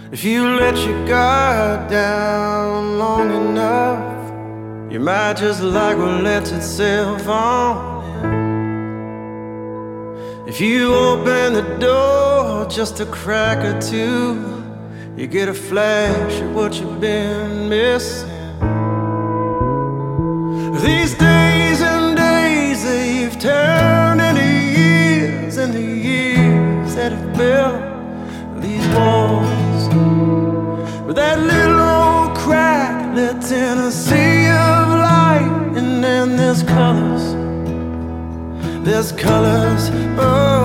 If you let your guard down long enough, you might just like what lets itself on in. If you open the door just a crack or two, you get a flash of what you've been missing. These days and days, they've turned into years, and the years that have built these walls. But that little old crack lets in a sea of light, and then there's colors, oh.